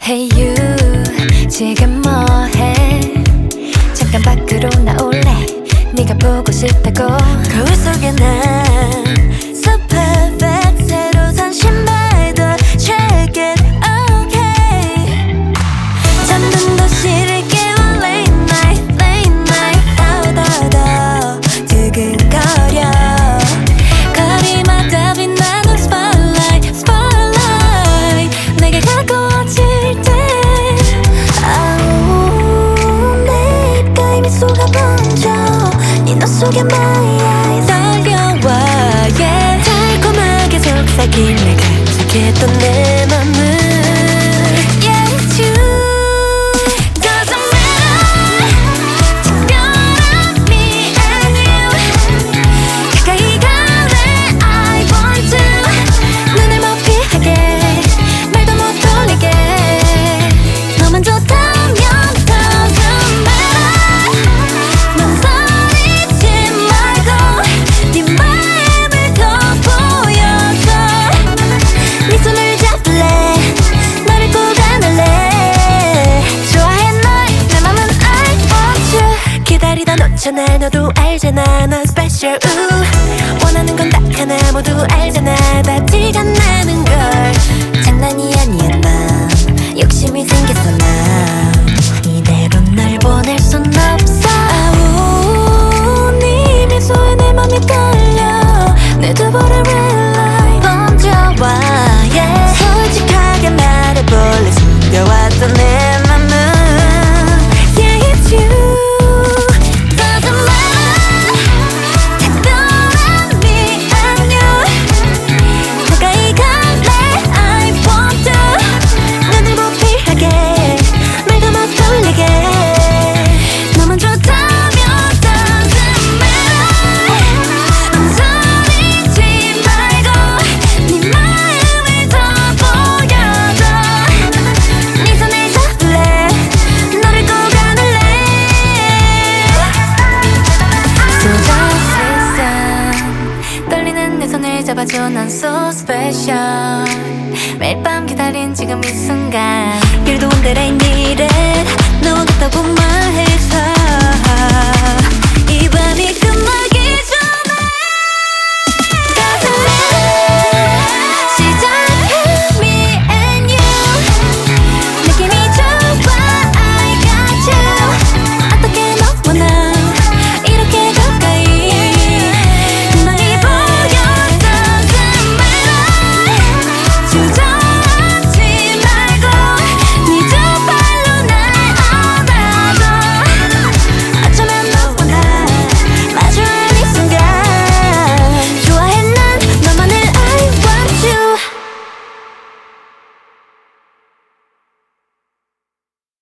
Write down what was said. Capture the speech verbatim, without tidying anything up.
Hey you 지금 뭐해? 잠깐 밖으로 나올래? 네가 보고 싶다고. 거울 속에 난 So perfect 새로 산 신발도 Check it okay. 잠든도 싫을 깨워 Late night late night 더더더 두근거려. 거리마다 빛나는 spotlight spotlight 내게 가까워질 때 아우 내 입가에 미소가 번져 네 눈 속에 my eyes 떨려와 yeah. 달콤하게 속삭이네 간직했던 내 맘은 Yeah it's you Doesn't matter 특별한 me and you 가까이 갈래 I want to 눈을 못 피하게 말도 못 돌리게 너만 좋다면 Doesn't matter 망설이지 말고 네 마음을 더 보여줘 네 손을 잡을래 너를 꼭 안을래 좋아해 널 내 맘은 I want you 기다리다 놓잖아 너도 알잖아 넌 special 우 원하는 건 딱 하나 모두 알잖아 다 티가 나는 걸 장난이 아니야 난 욕심이 생겼어 난 이대로 널 보낼 순 없어 아우 네 미소에 내 맘이 떨려 내 두볼의 red light 번져와 yeah. 솔직하게 말해볼래 숨겨왔던 내 맘은 Yeah it's you Doesn't matter 특별한 me and you 가까이 갈래 I want to 눈을 못 피하게 말도 못 돌리게 너만 좋다면 Doesn't matter 망설이지 말고 네 마음을 더 보여줘 네 손을 잡을래 너를 꼭 안을래 So 세상 떨리는 내 손을 잡아줘 난 so special 매일 밤 기다린 지금 이 순간 You're the one that I needed 너와 같다고 말해